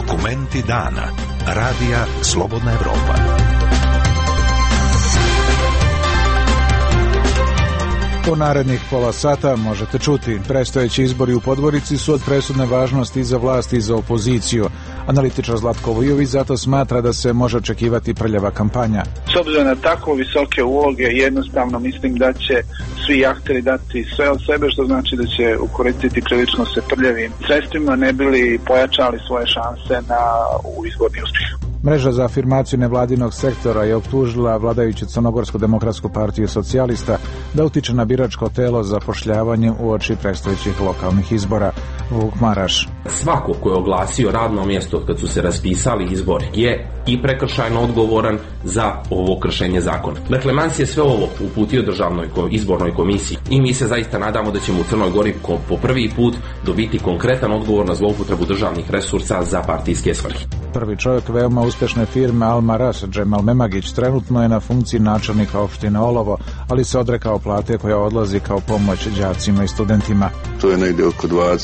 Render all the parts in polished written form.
Dokumenti dana. Radija Slobodna Evropa. U narednih pola sata možete čuti. Predstojeći izbori u Podgorici su od presudne važnosti za vlast i za opoziciju. Analitičar Zlatko Vujović zato smatra da se može očekivati prljava kampanja. S obzirom na tako visoke uloge, jednostavno mislim da će svi akteri dati sve od sebe, što znači da će koristiti prilično se prljavim sredstvima, ne bili pojačali svoje šanse u izborni uspjeh. Mreža za afirmaciju nevladinog sektora je optužila vladajuću Crnogorsku demokratsku partiju socijalista da utiče na biračko telo zapošljavanje uoči predstojećih lokalnih izbora. Vuk Maraš. Svako ko je oglasio radno mjesto kad su se raspisali izbori je i prekršajno odgovoran za ovo kršenje zakona. Dakle, Mans je sve ovo uputio Državnoj izbornoj komisiji i mi se zaista nadamo da ćemo u Crnoj Gori po prvi put dobiti konkretan odgovor na zloupotrebu državnih resursa za partijske svrhe. Prvi čovjek veoma uspješne firme Almaras, Džemal Memagić, trenutno je na funkciji načelnika opštine Olovo, ali se odrekao plate koja odlazi kao pomoć đacima i studentima. To je negdje oko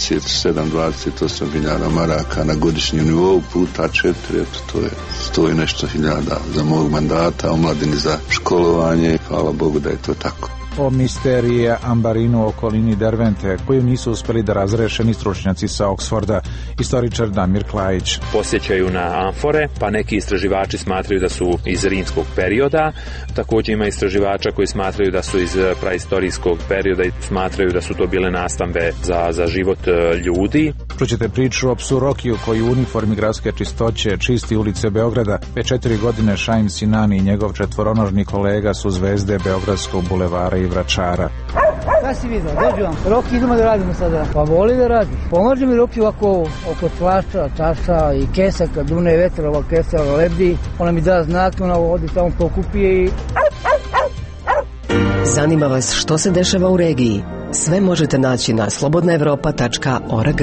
27-28 hiljada maraka na godišnjem nivou puta 4, to je 100 i nešto hiljada za mog mandata, omladini za školovanje. Hvala Bogu da je to tako. O misterije ambarinu u okolini Dervente, koju nisu uspjeli da razreše ni stručnjaci sa Oksforda, istoričar Damir Klajić. Posjećaju na amfore, pa neki istraživači smatraju da su iz rimskog perioda, također ima istraživača koji smatraju da su iz praistorijskog perioda i smatraju da su to bile nastambe za život ljudi. Čućete priču o psu Rokiju koji u uniformi gradske čistoće čisti ulice Beograda. Već 4 godine Šaim Sinani i njegov četvoronožni kolega su zvezde Beogradskog bulevara i Vračara. Šta si vidio? Dođu vam. Roki, idemo da radimo sada. Pa voli da radi. Pomože mi Roki ovako oko tlača, časa i kesa, kad dune vetra, ova kesa lebdi. Ona mi da znak, ona odi tamo pokupije i... Zanima vas što se dešava u regiji? Sve možete naći na slobodnaevropa.org.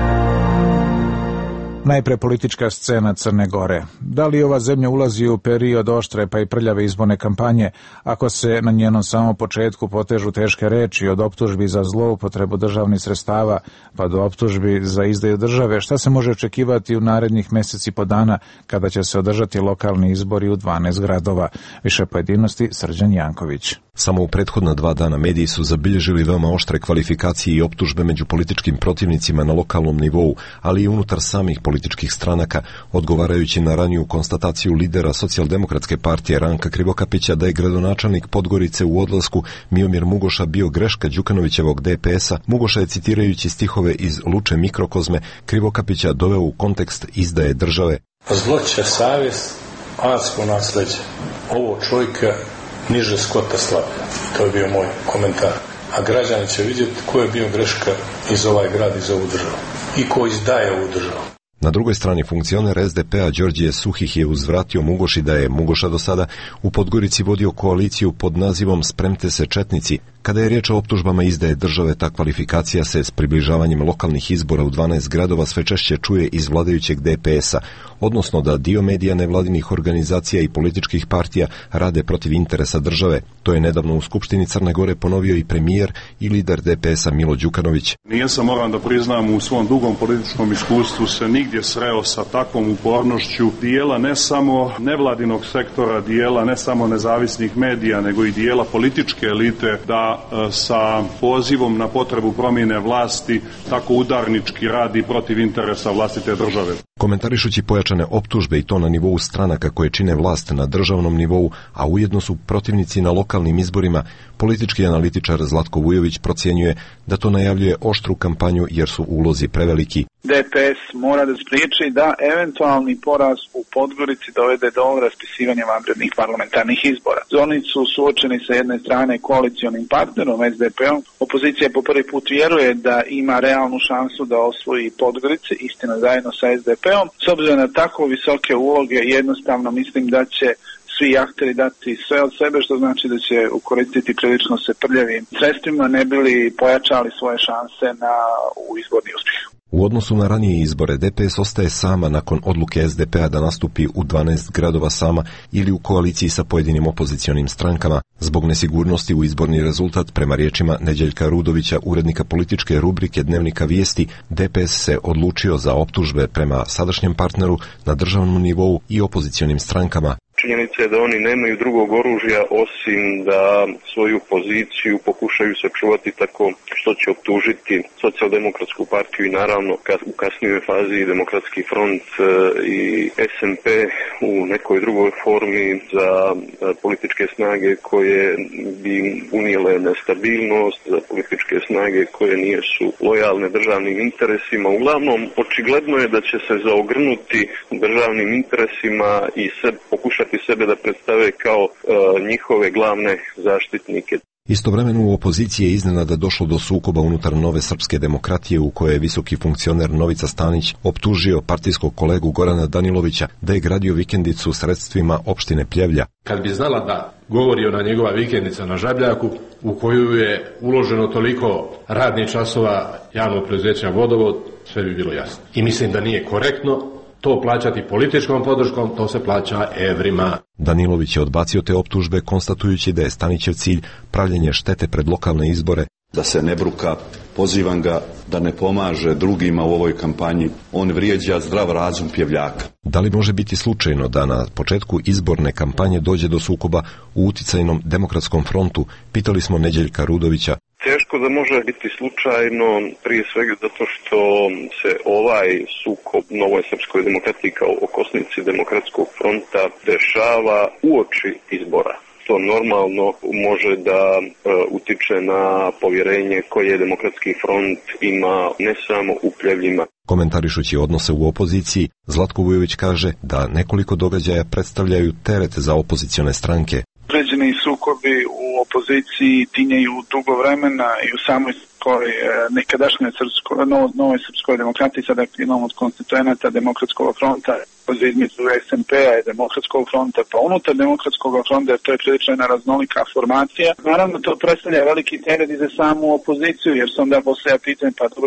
Najpre politička scena Crne Gore. Da li ova zemlja ulazi u period oštre pa i prljave izborne kampanje, ako se na njenom samom početku potežu teške reči od optužbi za zloupotrebu državnih sredstava pa do optužbi za izdaju države? Šta se može očekivati u narednih mjeseci po dana kada će se održati lokalni izbori u 12 gradova? Više pojedinosti Srđan Janković. Samo u prethodna 2 dana mediji su zabilježili veoma oštre kvalifikacije i optužbe među političkim protivnicima na lokalnom nivou, ali i unutar samih političkih stranaka, odgovarajući na raniju konstataciju lidera Socijaldemokratske partije Ranka Krivokapića da je gradonačelnik Podgorice u odlasku Miomir Mugoša bio greška Đukanovićevog DPS-a. Mugoša je, citirajući stihove iz Luče Mikrokozme, Krivokapića doveo u kontekst izdaje države. Zloće savjest, adsko nasljeđe. Ovo čovjeka niže skota slavlja. To je bio moj komentar. A građani će vidjeti ko je bio greška iz ovaj grad, iz ovu državu. I ko izdaje ovu državu. Na drugoj strani funkcioner SDP-a Đorđije Suhih je uzvratio Mugoši da je Mugoša do sada u Podgorici vodio koaliciju pod nazivom Spremte se četnici. Kada je riječ o optužbama izdaje države, ta kvalifikacija se s približavanjem lokalnih izbora u 12 gradova sve češće čuje iz vladajućeg DPS-a, odnosno da dio medija, nevladinih organizacija i političkih partija rade protiv interesa države. To je nedavno u Skupštini Crne Gore ponovio i premijer i lider DPS-a Milo Đukanović. Nisam, moram da priznam, u svom dugom političkom iskustvu se nigdje sreo sa takvom upornošću dijela ne samo nevladinog sektora, dijela ne samo nezavisnih medija, nego i dijela političke elite da sa pozivom na potrebu promjene vlasti tako udarnički radi protiv interesa vlastite države. Komentarišući pojačane optužbe i to na nivou stranaka koje čine vlast na državnom nivou, a ujedno su protivnici na lokalnim izborima, politički analitičar Zlatko Vujović procjenjuje da to najavljuje oštru kampanju jer su ulozi preveliki. DPS mora da spriječi da eventualni poraz u Podgorici dovede do raspisivanja vanrednih parlamentarnih izbora. Oni su suočeni sa jedne strane koalicionim partnerom SDP-om. Opozicija po prvi put vjeruje da ima realnu šansu da osvoji Podgorici, istina zajedno sa SDP-om. S obzirom na tako visoke uloge, jednostavno mislim da će svi akteri dati sve od sebe, što znači da će koristiti prilično se prljavim sredstvima, ne bili pojačali svoje šanse u izborni uspjeh. U odnosu na ranije izbore, DPS ostaje sama nakon odluke SDP-a da nastupi u 12 gradova sama ili u koaliciji sa pojedinim opozicionim strankama. Zbog nesigurnosti u izborni rezultat, prema riječima Neđeljka Rudovića, urednika političke rubrike Dnevnika Vijesti, DPS se odlučio za optužbe prema sadašnjem partneru na državnom nivou i opozicionim strankama. Činjenica je da oni nemaju drugog oružja osim da svoju poziciju pokušaju sačuvati tako što će optužiti Socijaldemokratsku partiju i naravno u kasnijoj fazi Demokratski front i SMP u nekoj drugoj formi za političke snage koje bi unijele nestabilnost, za političke snage koje nisu lojalne državnim interesima. Uglavnom, očigledno je da će se zaogrnuti državnim interesima i pokušati sebe da predstave kao njihove glavne zaštitnike. Istovremeno u opoziciji je iznenada došlo do sukoba unutar Nove srpske demokratije u kojoj je visoki funkcioner Novica Stanić optužio partijskog kolegu Gorana Danilovića da je gradio vikendicu sredstvima opštine Pljevlja. Kad bi znala da govori ona njegova vikendica na Žabljaku u koju je uloženo toliko radnih časova javnog preduzeća Vodovod, sve bi bilo jasno. I mislim da nije korektno to plaćati političkom podrškom, to se plaća evrima. Danilović je odbacio te optužbe, konstatujući da je Stanićev cilj pravljenje štete pred lokalne izbore. Da se ne bruka, pozivam ga da ne pomaže drugima u ovoj kampanji. On vrijeđa zdrav razum Pljevljaka. Da li može biti slučajno da na početku izborne kampanje dođe do sukoba u uticajnom Demokratskom frontu, pitali smo Neđeljka Rudovića. Teško da može biti slučajno, prije svega zato što se ovaj sukob Novoj srpskoj demokratiji kao okosnici Demokratskog fronta dešava uoči izbora. To normalno može da utiče na povjerenje koje Demokratski front ima ne samo u Pljevljima. Komentarišući odnose u opoziciji, Zlatko Vujović kaže da nekoliko događaja predstavljaju teret za opozicione stranke. Određeni sukobi u opoziciji tinjaju dugo vremena i u samoj nekadašnjoj Novoj srpskoj demokratiji, sada imamo od konstituenata Demokratskog fronta, između SMP-a i Demokratskog fronta, pa unutar Demokratskog fronta, to je prilično jedna raznolika formacija. Naravno, to predstavlja veliki teret i za samu opoziciju, jer se onda poslije pitanje, pa dobro,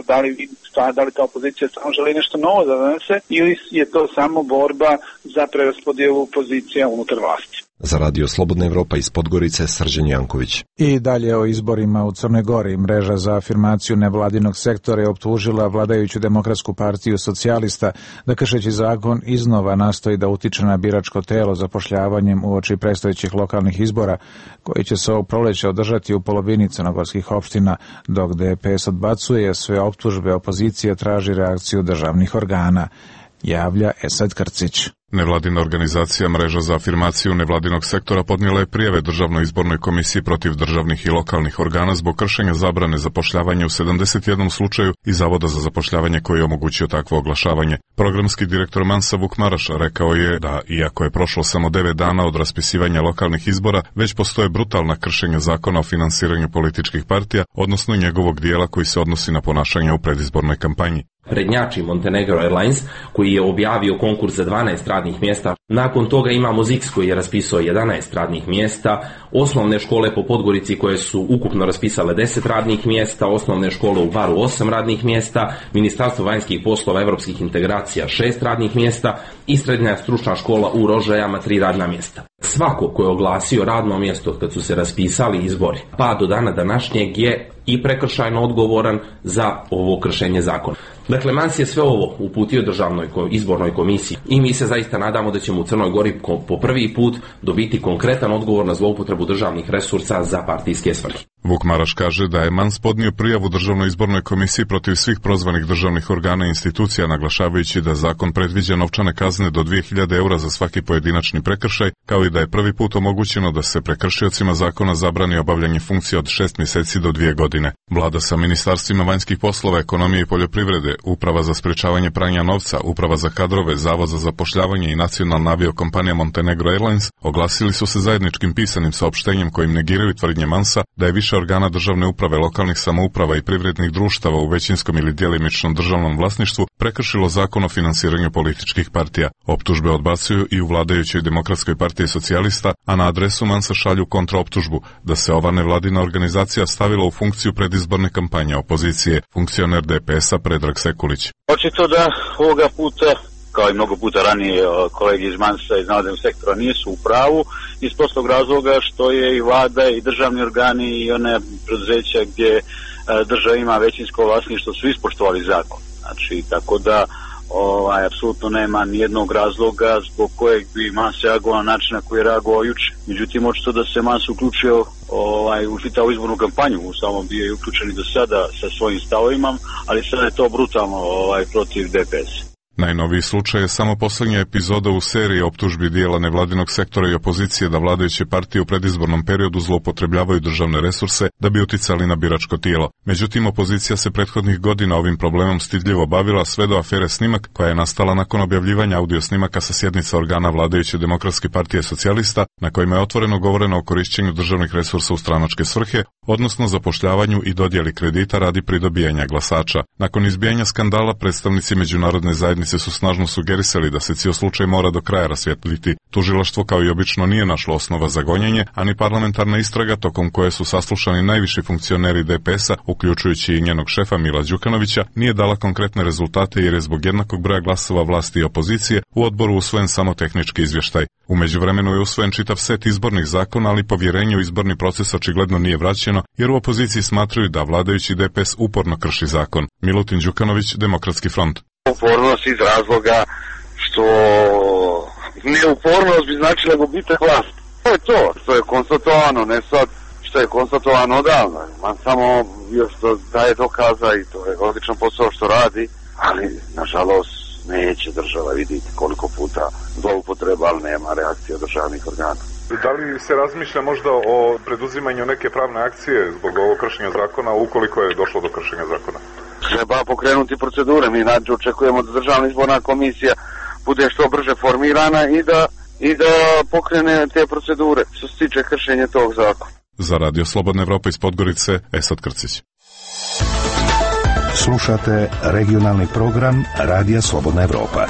da li ta opozicija samo želi nešto novo da donese, ili je to samo borba za preraspodjelu pozicija unutar vlasti. Za Radio Slobodna Evropa iz Podgorice, Srđan Janković. I dalje o izborima u Crnoj Gori. Mreža za afirmaciju nevladinog sektora je optužila vladajuću Demokratsku partiju socijalista da kršeći zakon iznova nastoji da utiče na biračko telo zapošljavanjem uoči predstojećih lokalnih izbora koji će se ovog proleća održati u polovini crnogorskih opština, dok DPS odbacuje sve optužbe opozicije, traži reakciju državnih organa. Javlja Esad Krcić. Nevladina organizacija Mreža za afirmaciju nevladinog sektora podnijela je prijave Državnoj izbornoj komisiji protiv državnih i lokalnih organa zbog kršenja zabrane zapošljavanja u 71 slučaju i Zavoda za zapošljavanje koji je omogućio takvo oglašavanje. Programski direktor Mansa Vukmaraš rekao je da, iako je prošlo samo 9 dana od raspisivanja lokalnih izbora, već postoje brutalna kršenja zakona o finansiranju političkih partija, odnosno njegovog dijela koji se odnosi na ponašanje u predizbornoj kampanji. Prednjači Montenegro Airlines koji je objavio konkurs za 12 radnih mjesta. Nakon toga imamo ZIX koji je raspisao 11 radnih mjesta, osnovne škole po Podgorici koje su ukupno raspisale 10 radnih mjesta, osnovne škole u Baru 8 radnih mjesta, Ministarstvo vanjskih poslova evropskih integracija 6 radnih mjesta i srednja stručna škola u Rožajama 3 radna mjesta. Svako ko je oglasio radno mjesto kad su se raspisali izbori, pa do dana današnjeg je i prekršajno odgovoran za ovo kršenje zakona. Dakle, Mans je sve ovo uputio Državnoj izbornoj komisiji i mi se zaista nadamo da ćemo u Crnoj Gori po prvi put dobiti konkretan odgovor na zloupotrebu državnih resursa za partijske svrhe. Vukmaraš kaže da je Mans podnio prijavu Državnoj izbornoj komisiji protiv svih prozvanih državnih organa i institucija, naglašavajući da zakon predviđa novčane kazne do 2000 eura za svaki pojedinačni prekršaj, kao i da je prvi put omogućeno da se prekršiocima zakona zabrani obavljanje funkcije od 6 mjeseci do 2 godine. Vlada sa ministarstvima vanjskih poslova, ekonomije i poljoprivrede, Uprava za sprečavanje pranja novca, Uprava za kadrove, Zavod za zapošljavanje i nacionalna aviokompanija Montenegro Airlines oglasili su se zajedničkim pisanim saopštenjem kojim negiraju tvrdnje Mansa da je više organa državne uprave, lokalnih samouprava i privrednih društava u većinskom ili djelimičnom državnom vlasništvu prekršilo zakon o finansiranju političkih partija. Optužbe odbacuju i u vladajućoj Demokratskoj partiji socijalista, a na adresu Mansa šalju kontraoptužbu da se ova nevladina organizacija stavila u funkciju predizborne kampanje opozicije. Funkcioner DPS-a Predrag Sekulić. Očito da ovoga puta, kao i mnogo puta ranije, kolege iz Mansa iz navadnog sektora nisu u pravu, iz prostog razloga što je i vlada i državni organi i one preduzeća gdje država ima većinsko vlasništvo su ispoštovali zakon. Znači, tako da apsolutno nema nijednog razloga zbog kojeg bi Mans reagovao na način na koji je reagovao juče. Međutim, očito da se Mans uključio u čitavu izbornu kampanju, u samom bio je uključen i do sada sa svojim stavovima, ali sada je to brutalno protiv DPS. Najnoviji slučaj je samo posljednja epizoda u seriji optužbi dijela nevladinog sektora i opozicije da vladajuće partije u predizbornom periodu zloupotrebljavaju državne resurse da bi uticali na biračko tijelo. Međutim, opozicija se prethodnih godina ovim problemom stidljivo bavila sve do afere Snimak, koja je nastala nakon objavljivanja audio snimaka sa sjednica organa vladajuće Demokratske partije socijalista, na kojima je otvoreno govoreno o korišćenju državnih resursa u stranačke svrhe, odnosno zapošljavanju i dodjeli kredita radi pridobijanja glasača. Nakon izbijanja skandala, predstavnici međunarodne zajednice su snažno sugerisali da se cijel slučaj mora do kraja rasvijetliti. Tužilaštvo kao i obično nije našlo osnova za gonjenje, a ni parlamentarna istraga tokom koje su saslušani najviši funkcioneri DPS-a, uključujući i njenog šefa Mila Đukanovića, nije dala konkretne rezultate jer je zbog jednakog broja glasova vlasti i opozicije u odboru usvojen samo tehnički izvještaj. U međuvremenu je usvojen čitav set izbornih zakona, ali povjerenje u izborni proces očigledno nije vraćeno, jer u opoziciji smatraju da vladajući DPS uporno krši zakon. Milutin Đukanović, Demokratski front. Upornost iz razloga što neupornost bi značila gubitak vlasti. To je to što je konstatovano, ne sad što je konstatovano odavno. Man samo još daje dokaza i to je odličan posao što radi, ali nažalost neće država vidjeti koliko puta zloupotreba, ali nema reakcije državnih organa. Da li se razmišlja možda o preduzimanju neke pravne akcije zbog ovog kršenja zakona, ukoliko je došlo do kršenja zakona? Treba pokrenuti procedure. Mi znači očekujemo da Državna izborna komisija bude što brže formirana i da pokrene te procedure što se tiče kršenja tog zakona. Za Radio Slobodna Evropa iz Podgorice, Esad Krcić. Slušate regionalni program Radija Slobodna Evropa.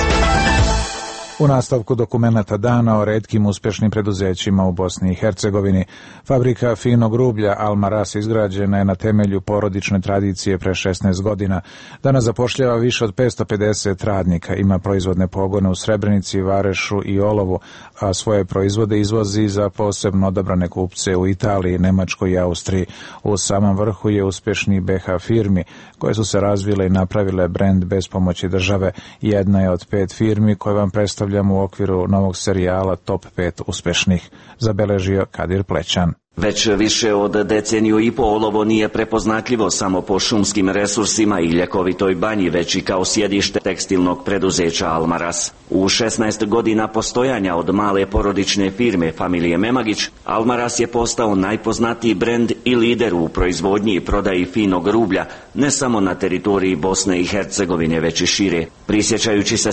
U nastavku dokumenata dana o retkim uspješnim preduzećima u Bosni i Hercegovini, fabrika finog rublja Almaras izgrađena je na temelju porodične tradicije pre 16 godina. Danas zapošljava više od 550 radnika, ima proizvodne pogone u Srebrenici, Varešu i Olovu, a svoje proizvode izvozi za posebno odabrane kupce u Italiji, Nemačkoj i Austriji. U samom vrhu je uspješni BH firmi, koje su se razvile i napravile brend bez pomoći države. Jedna je od 5 firmi koje vam predstavljamo u okviru novog serijala Top 5 uspješnih, zabeležio Kadir Plećan. Već više od deceniju i po Olovo nije prepoznatljivo samo po šumskim resursima i ljekovitoj banji, već i kao sjedište tekstilnog preduzeća Almaras. U 16 godina postojanja od male porodične firme familije Memagić, Almaras je postao najpoznatiji brend i lider u proizvodnji i prodaji finog rublja, ne samo na teritoriji Bosne i Hercegovine, već i šire. Prisjećajući se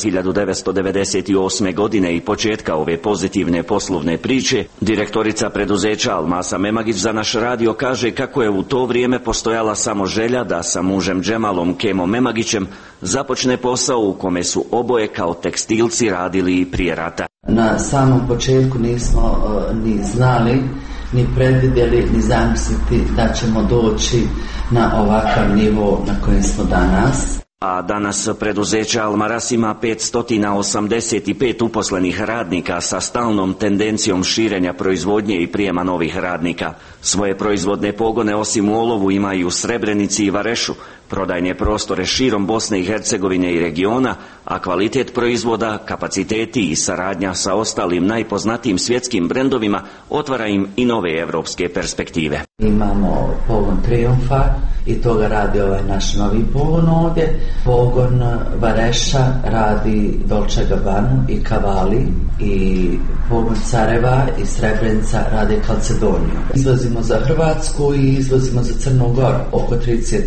1998. godine i početka ove pozitivne poslovne priče, direktorica preduzeća Almasa Memagić za naš radio kaže kako je u to vrijeme postojala samo želja da sa mužem Džemalom Kemom Memagićem započne posao u kome su oboje kao tekstilci radili i prije rata. Na samom početku nismo ni znali, ni predvidjeli, ni zamisliti da ćemo doći na ovakav nivo na kojem smo danas. A danas preduzeće Almaras ima 585 uposlenih radnika sa stalnom tendencijom širenja proizvodnje i prijema novih radnika. Svoje proizvodne pogone osim u Olovu ima i u Srebrenici i Varešu, prodajne prostore širom Bosne i Hercegovine i regiona, a kvalitet proizvoda, kapaciteti i saradnja sa ostalim najpoznatijim svjetskim brendovima otvara im i nove evropske perspektive. Imamo pogon Triumfa i toga radi ovaj naš novi pogon ovdje. Pogon Vareša radi Dolce Gabbana i Cavalli i pogon Careva i Srebrenica radi Calcedoniju. Izvozimo za Hrvatsku i izvozimo za Crnu Goru. Oko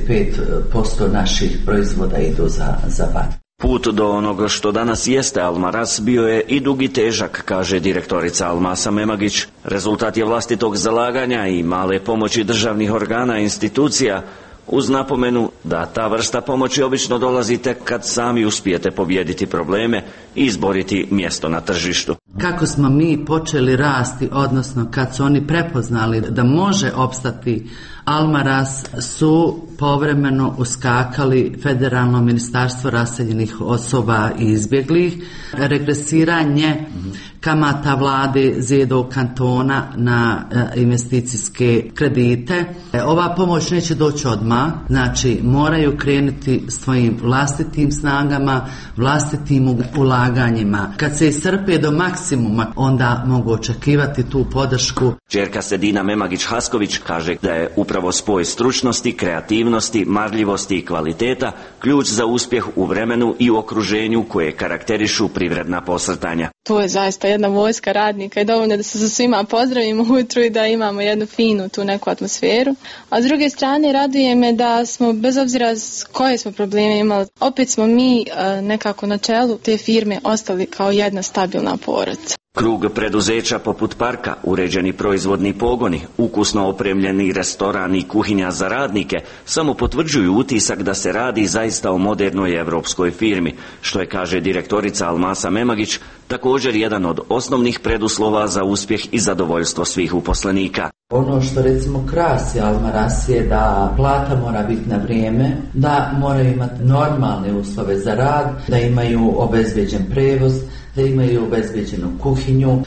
35% naših proizvoda idu za van. Put do onoga što danas jeste Almaras bio je i dug i težak, kaže direktorica Almasa Memagić. Rezultat je vlastitog zalaganja i male pomoći državnih organa i institucija, uz napomenu da ta vrsta pomoći obično dolazi tek kad sami uspijete pobijediti probleme i izboriti mjesto na tržištu. Kako smo mi počeli rasti, odnosno kad su oni prepoznali da može opstati Almaraz, su povremeno uskakali Federalno ministarstvo raseljenih osoba i izbjeglih, regresiranje kamata vlade Zjedovog kantona na investicijske kredite. Ova pomoć neće doći odmah, znači moraju krenuti svojim vlastitim snagama, vlastitim ulaganjima. Kad se iscrpe do maksimuma, onda mogu očekivati tu podršku. Ćerka Sedina Memagić-Hasković kaže da je upravo spoj stručnosti, kreativnosti, marljivosti i kvaliteta ključ za uspjeh u vremenu i u okruženju koje karakterišu privredna posrtanja. To je zaista jedna vojska radnika i dovoljno da se sa svima pozdravimo ujutru i da imamo jednu finu tu neku atmosferu. A s druge strane raduje me da smo, bez obzira koje smo probleme imali, opet smo mi nekako na čelu te firme ostali kao jedna stabilna porodica. Krug preduzeća poput Parka, uređeni proizvodni pogoni, ukusno opremljeni restoran i kuhinja za radnike samo potvrđuju utisak da se radi zaista o modernoj evropskoj firmi, što je, kaže direktorica Almasa Memagić, također jedan od osnovnih preduslova za uspjeh i zadovoljstvo svih uposlenika. Ono što recimo krasi Almaraz je da plata mora biti na vrijeme, da moraju imati normalne uslove za rad, da imaju obezbeđen prevoz, da imaju obezbeđenu kuhinju.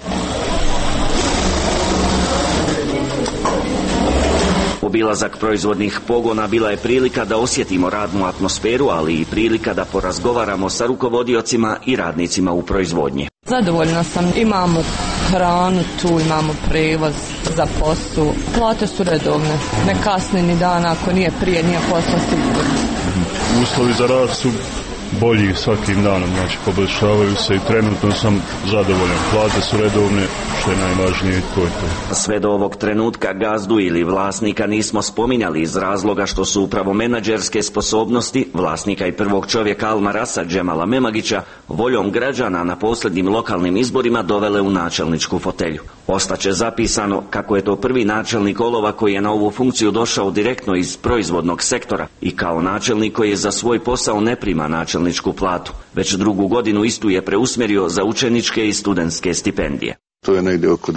Obilazak proizvodnih pogona bila je prilika da osjetimo radnu atmosferu, ali i prilika da porazgovaramo sa rukovodiocima i radnicima u proizvodnji. Zadovoljna sam, imamo hranu tu, imamo prevoz za posao, plate su redovne, ne kasni ni dana, ako nije prije, nije posla sigurno. Uslovi za rad su bolji svakim danom, znači poboljšavaju se i trenutno sam zadovoljan. Plate su redovne, što je najvažnije i to je to. Sve do ovog trenutka gazdu ili vlasnika nismo spominjali iz razloga što su upravo menadžerske sposobnosti vlasnika i prvog čovjeka Almarasa Džemala Memagića voljom građana na posljednjim lokalnim izborima dovele u načelničku fotelju. Ostaće zapisano kako je to prvi načelnik Olova koji je na ovu funkciju došao direktno iz proizvodnog sektora i kao načelnik koji je za svoj posao ne prima načelničku platu, već drugu godinu istu je preusmjerio za učeničke i studentske stipendije. To je negdje oko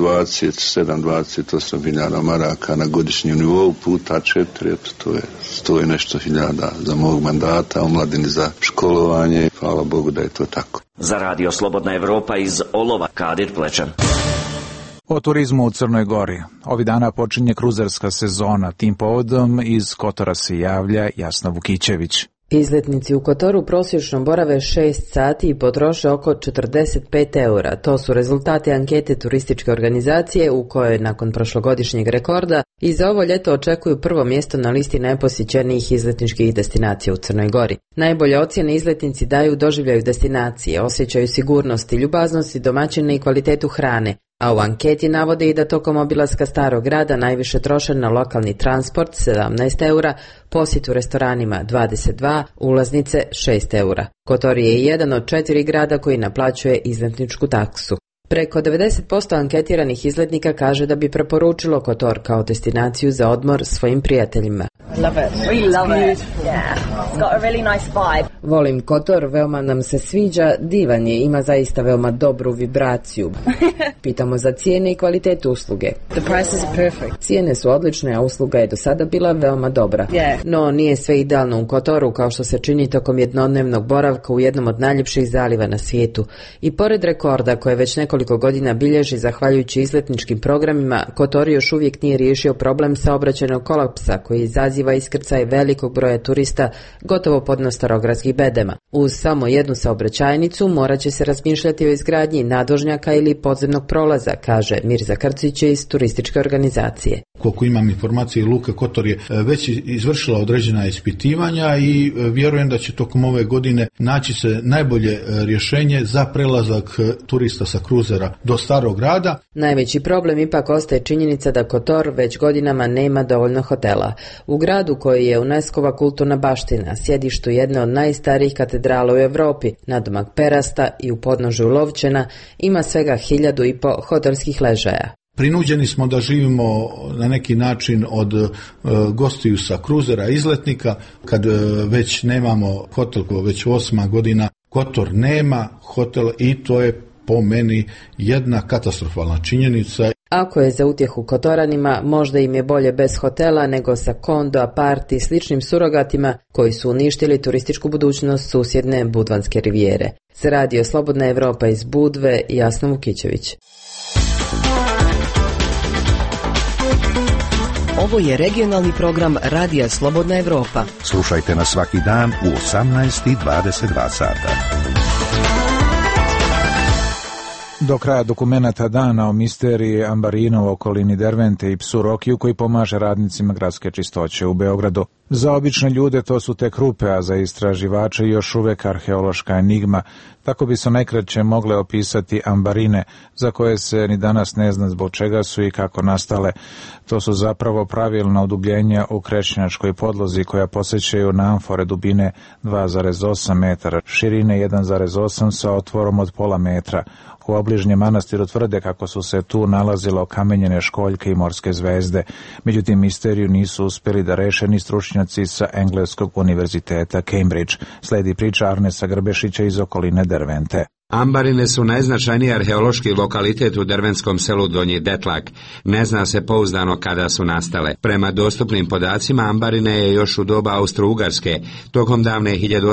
27-28 hiljada maraka na godišnjem nivou puta 4, to je 100 i nešto hiljada za mog mandata, omladini za školovanje, hvala Bogu da je to tako. Za Radio Slobodna Evropa iz Olova, Kadir Plečan. O turizmu u Crnoj Gori. Ovih dana počinje kruzerska sezona. Tim povodom iz Kotora se javlja Jasna Vukićević. Izletnici u Kotoru prosječno borave 6 sati i potroše oko 45 eura. To su rezultati ankete turističke organizacije u kojoj nakon prošlogodišnjeg rekorda i za ovo ljeto očekuju prvo mjesto na listi najposjećenijih izletničkih destinacija u Crnoj Gori. Najbolje ocjene izletnici daju doživljaju destinacije, osjećaju sigurnosti, ljubaznosti domaćine i kvalitetu hrane. A u anketi navode i da tokom obilaska Starog grada najviše troše na lokalni transport 17 eura, posjetu restoranima 22, ulaznice 6 eura. Kotor je jedan od 4 grada koji naplaćuje izletničku taksu. Preko 90% anketiranih izletnika kaže da bi preporučilo Kotor kao destinaciju za odmor svojim prijateljima. Volim Kotor, veoma nam se sviđa, divan je, ima zaista veoma dobru vibraciju. Pitamo za cijene i kvalitetu usluge. Cijene su odlične, a usluga je do sada bila veoma dobra. No, nije sve idealno u Kotoru, kao što se čini tokom jednodnevnog boravka u jednom od najljepših zaliva na svijetu. I pored rekorda koje već nekoliko godina bilježi zahvaljujući izletničkim programima, Kotor još uvijek nije riješio problem saobraćajnog kolapsa koji izaziva iskrcaj velikog broja turista gotovo pod starogradskih bedema. Uz samo jednu saobraćajnicu morat će se razmišljati o izgradnji nadvožnjaka ili podzemnog prolaza, kaže Mirza Krcić iz turističke organizacije. Koliko imam informacije, Luka Kotor je već izvršila određena ispitivanja i vjerujem da će tokom ove godine naći se najbolje rješenje za prelazak turista sa kruzera do Starog grada. Najveći problem ipak ostaje činjenica da Kotor već godinama nema dovoljno hotela. U gradu koji je UNESCO-va kulturna baština, sjedištu jedne od najstarijih katedrala u Europi, nadomak Perasta i u podnožju Lovćena, ima svega 1500 hotelskih ležaja. Prinuđeni smo da živimo na neki način od gostiju sa kruzera, izletnika, kad već nemamo hotel, već 8. godina Kotor nema hotel i to je po meni jedna katastrofalna činjenica. Ako je za utjehu Kotoranima, možda im je bolje bez hotela nego sa kondo, aparti i sličnim surogatima koji su uništili turističku budućnost susjedne Budvanske rivijere. Za Radio Slobodna Evropa iz Budve, Jasna Vukićević. Ovo je regionalni program Radija Slobodna Evropa. Slušajte nas svaki dan u 18:22 sata. Do kraja dokumenata dana o misteriji ambarina u okolini Dervente i psu Rokiju koji pomaže radnicima gradske čistoće u Beogradu. Za obične ljude to su tek rupe, a za istraživače još uvek arheološka enigma. Tako bi se najkraće mogle opisati ambarine, za koje se ni danas ne zna zbog čega su i kako nastale. To su zapravo pravilna udubljenja u krečnjačkoj podlozi koja posjećaju na amfore dubine 2,8 metara, širine 1,8 sa otvorom od pola metra. U obližnjem manastiru tvrde kako su se tu nalazile okamenjene školjke i morske zvezde. Međutim, misteriju nisu uspjeli da reše ni stručnjaci sa Engleskog univerziteta Cambridge. Sledi priča Arnesa Grbešića iz okoline Dervente. Ambarine su najznačajniji arheološki lokalitet u dervenskom selu Donji Detlak. Ne zna se pouzdano kada su nastale. Prema dostupnim podacima, ambarine je još u doba Austro-Ugarske, tokom davne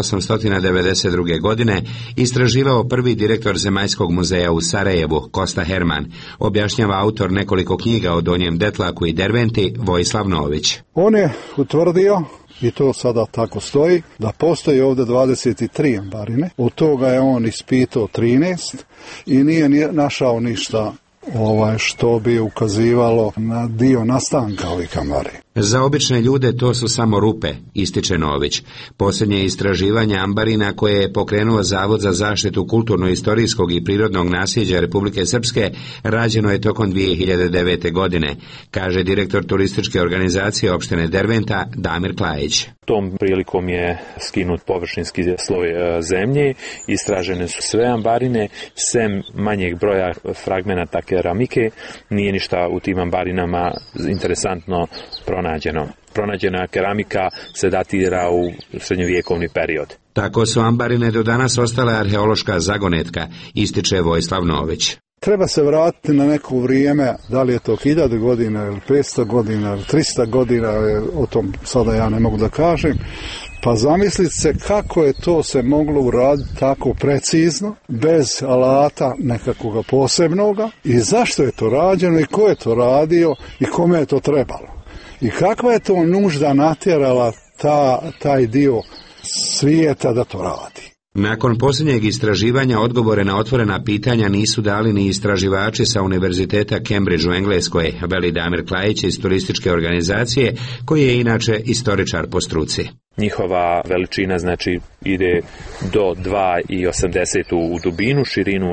1892. godine, istraživao prvi direktor Zemaljskog muzeja u Sarajevu, Kosta Herman. Objašnjava autor nekoliko knjiga o Donjem Detlaku i Derventi, Vojislav Nović. On je utvrdio, i to sada tako stoji, da postoji ovdje 23 ambarine, od toga je on ispitao 13 i nije našao ništa što bi ukazivalo na dio nastanka ovih ambarina. Za obične ljude to su samo rupe, ističe Nović. Posljednje istraživanje ambarina koje je pokrenuo Zavod za zaštitu kulturno-istorijskog i prirodnog nasljeđa Republike Srpske rađeno je tokom 2009. godine, kaže direktor turističke organizacije opštine Derventa Damir Klajić. Tom prilikom je skinut površinski sloj zemlje, istražene su sve ambarine, sem manjeg broja fragmenata keramike, nije ništa u tim ambarinama interesantno pronađeno. Pronađena keramika se datira u srednjovjekovni period. Tako su ambarine do danas ostale arheološka zagonetka, ističe Vojislav Nović. Treba se vratiti na neko vrijeme, da li je to 1000 godina ili 500 godina ili 300 godina, o tom sada ja ne mogu da kažem, pa zamislite se kako je to se moglo uraditi tako precizno, bez alata nekakvog posebnoga i zašto je to rađeno i ko je to radio i kome je to trebalo. I kakva je to nužda natjerala taj dio svijeta da to radi. Nakon posljednjeg istraživanja odgovore na otvorena pitanja nisu dali ni istraživači sa Univerziteta Cambridge u Engleskoj, veli Damir Klajić iz turističke organizacije, koji je inače istoričar po struci. Njihova veličina ide do 2,80 u dubinu, širinu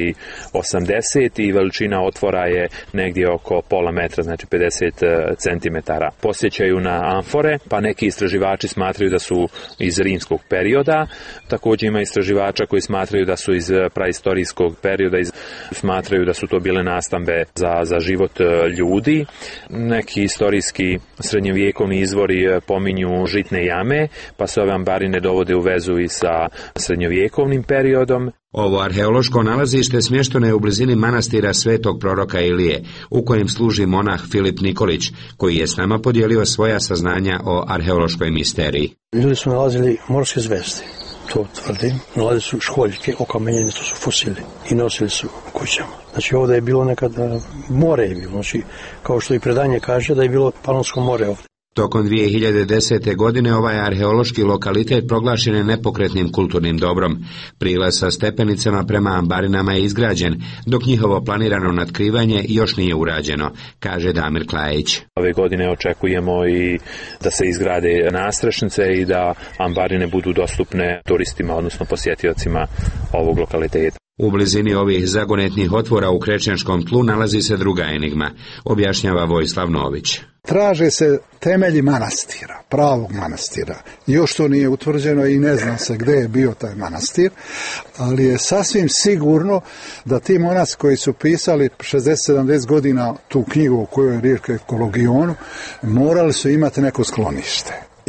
1,80 i veličina otvora je negdje oko pola metra, 50 centimetara. Posjećaju na amfore, pa neki istraživači smatraju da su iz rimskog perioda. Također ima istraživača koji smatraju da su iz praistorijskog perioda, smatraju da su to bile nastambe za život ljudi. Neki istorijski srednjovjekovni izvori pominju žitne jame, pa se ove ambarine dovode u vezu i sa srednjovjekovnim periodom. Ovo arheološko nalazište smješteno je u blizini manastira Svetog proroka Ilije, u kojem služi monah Filip Nikolić, koji je s nama podijelio svoja saznanja o arheološkoj misteriji. Ljudi su nalazili morske zvezde, to tvrdim, nalazili su školjke, okamenjene, to su fosili i nosili su kućama. Ovdje je bilo nekada more je bilo, kao što i predanje kaže da je bilo Panonsko more ovdje. Tokom 2010. godine ovaj arheološki lokalitet proglašen je nepokretnim kulturnim dobrom. Prilaz sa stepenicama prema ambarinama je izgrađen, dok njihovo planirano natkrivanje još nije urađeno, kaže Damir Klajić. Ove godine očekujemo i da se izgrade nastrešnice i da ambarine budu dostupne turistima, odnosno posjetiocima ovog lokaliteta. U blizini ovih zagonetnih otvora u krečnjačkom tlu nalazi se druga enigma, objašnjava Vojislav Nović. Traže se temelji manastira, pravog manastira. Još to nije utvrđeno i ne zna se gdje je bio taj manastir, ali je sasvim sigurno da ti monasi koji su pisali 60-70 godina tu knjigu u kojoj je riječ o Ekologionu, morali su imati neko sklonište. I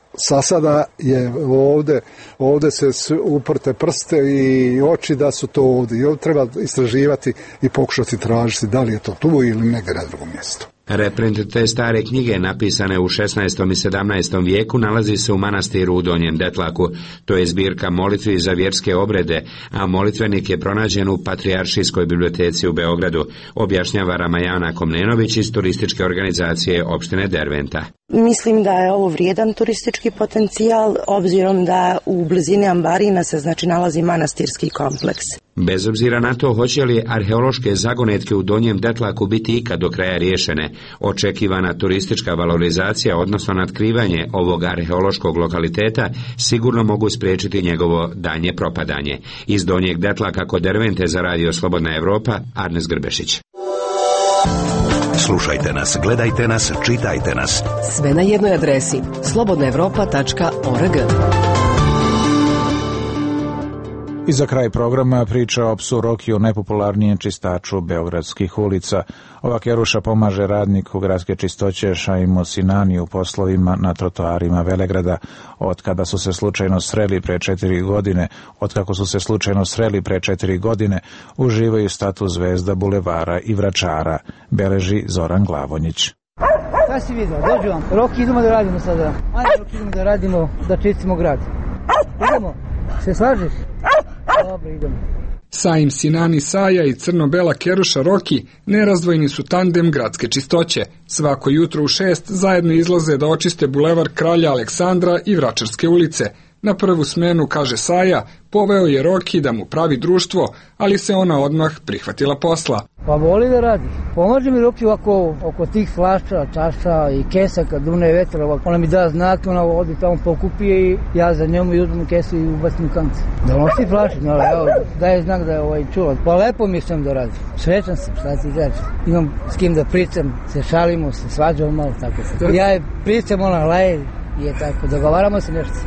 Sa sada je ovde se uprte prste i oči da su to ovde. I ovdje treba istraživati i pokušati tražiti da li je to tu ili negdje na drugom mjestu. Reprint te stare knjige, napisane u 16. i 17. vijeku, nalazi se u manastiru u Donjem Detlaku. To je zbirka molitvi za vjerske obrede, a molitvenik je pronađen u Patrijaršijskoj biblioteci u Beogradu, objašnjava Ramajana Komnenović iz turističke organizacije opštine Derventa. Mislim da je ovo vrijedan turistički potencijal, obzirom da u blizini Ambarina se nalazi manastirski kompleks. Bez obzira na to hoće li arheološke zagonetke u Donjem Detlaku biti ikad do kraja riješene, očekivana turistička valorizacija, odnosno natkrivanje ovog arheološkog lokaliteta, sigurno mogu spriječiti njegovo danje propadanje. Iz Donjeg Detlaka kod Dervente za Radio Slobodna Evropa, Arnes Grbešić. Slušajte nas, gledajte nas, čitajte nas. Sve na jednoj adresi slobodnaevropa.org. I za kraj programa priča o psu Rokiju, najpopularnijem čistaču beogradskih ulica. Ova keruša pomaže radniku gradske čistoće Šaimu Sinani u poslovima na trotoarima Velegrada. Otkako su se slučajno sreli pre 4 godine, uživaju status zvezda bulevara i vračara, beleži Zoran Glavonjić. Šta si vidio? Dođu vam. Roki, idemo da radimo sada. Ajde, Roki, idemo da radimo, da čistimo grad. Idemo. Se slažiš? Dobro, idemo. Saim Sinani Saja i crno-bela keruša Roki nerazdvojni su tandem gradske čistoće. Svako jutro u 6 zajedno izlaze da očiste bulevar Kralja Aleksandra i Vračarske ulice. Na prvu smenu, kaže Saja, poveo je Roki da mu pravi društvo, ali se ona odmah prihvatila posla. Pa voli da radi. Pomože mi Roki oko tih flaša, čaša i kesa kad dune vetra. Ona mi da znak, ona odi tamo pokupije i ja za njemu uzmem kesu i ubacim u kance. Da nosi flaše, no, evo, daje znak da je čuva. Pa lepo mi sam da radi. Srećan sam, šta ti kažeš. Imam s kim da pričam, se šalimo, se svađamo malo, tako se. Ja je pričam, ona laje i je tako, dogovaramo se nešto.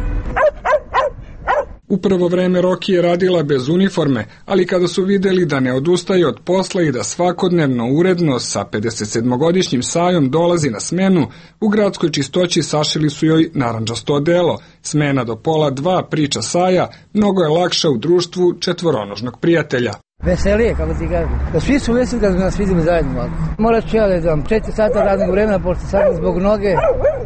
U prvo vreme Roki je radila bez uniforme, ali kada su vidjeli da ne odustaje od posla i da svakodnevno uredno sa 57-godišnjim Sajom dolazi na smenu, u gradskoj čistoći sašili su joj narandžasto odelo. Smena do 1:30, priča Saja, mnogo je lakša u društvu četvoronožnog prijatelja. Veselije, kako ti kažem. Da svi su veseli kad nas vidimo zajedno ovako. Morat ću ja da idem 4 sata radnog vremena, pošto sad zbog noge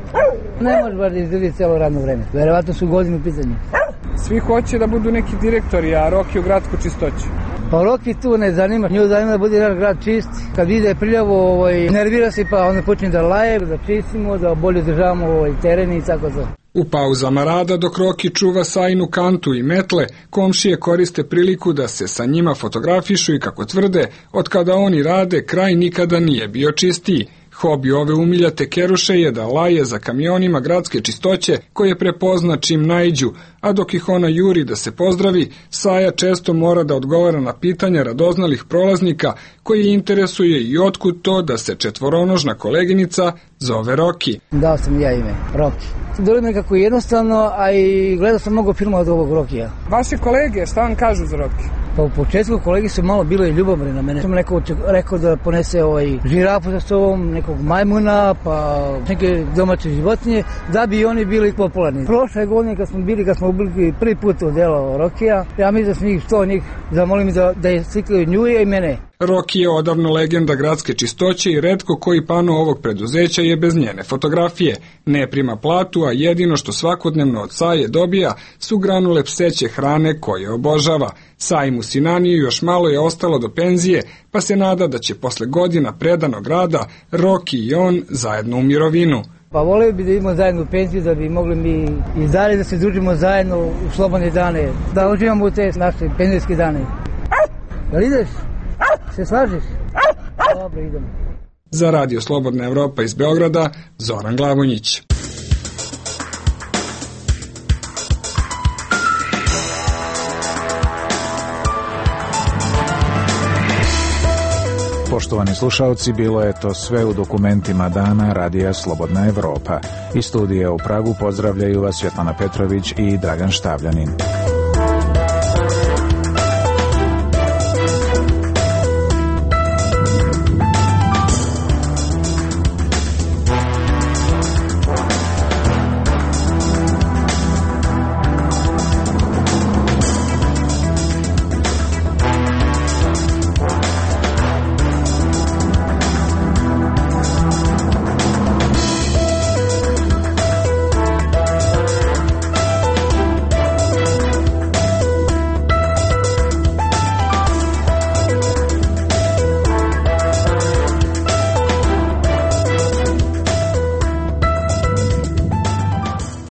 ne može baš da izdrži celo radno vreme. Verovatno su godinu u pitanju. Svi hoće da budu neki direktori, a Roki u gradsku čistoću. Pa Roki tu ne zanima, nju zanima da bude grad čist. Kad vide prljavo, nervira se pa onda počne da laje, da čistimo, da bolje održavamo teren i tako to. U pauzama rada dok Roki čuva Sajinu kantu i metle, komšije koriste priliku da se sa njima fotografišu i kako tvrde, od kada oni rade, kraj nikada nije bio čistiji. Hobi ove umiljate keruše je da laje za kamionima gradske čistoće koje prepozna čim naiđu, a dok ih ona juri da se pozdravi, Saja često mora da odgovara na pitanja radoznalih prolaznika koji interesuje i otkud to da se četvoronožna koleginica zove Roki. Dao sam ja ime, Roki. Dobro nekako jednostavno, a i gledao sam mnogo filma od ovog Rokija. Vaše kolege, šta vam kažu za Roki? Pa u početku kolegi su malo bile ljubomorni na mene. Sam rekao da ponese žirafu sa sobom, nekog majmuna, pa neke domaće životinje, da bi oni bili popularni. Prošle godine kad smo bili prvi put u delo Rokija, ja mislim da su njih 100 njih zamolili da je slikaju nju i mene. Roki je odavno legenda gradske čistoće i retko koji pano ovog preduzeća je bez njene fotografije. Ne prima platu, a jedino što svakodnevno od Saje dobija su granule pseće hrane koje obožava. Saimu Sinaniju još malo je ostalo do penzije, pa se nada da će posle godina predanog rada Roki i on zajedno u mirovinu. Pa volio bi da imamo zajedno penziju, da bi mogli mi i dalje da se družimo zajedno u slobodne dane, da uživamo u te naše penzijske dane. Jel ideš? Se slažiš? Dobro, idemo. Za Radio Slobodna Evropa iz Beograda, Zoran Glavonjić. Poštovani slušalci, bilo je to sve u dokumentima dana Radija Slobodna Evropa. Iz studija u Pragu pozdravljaju vas Svetlana Petrović i Dragan Štavljanin.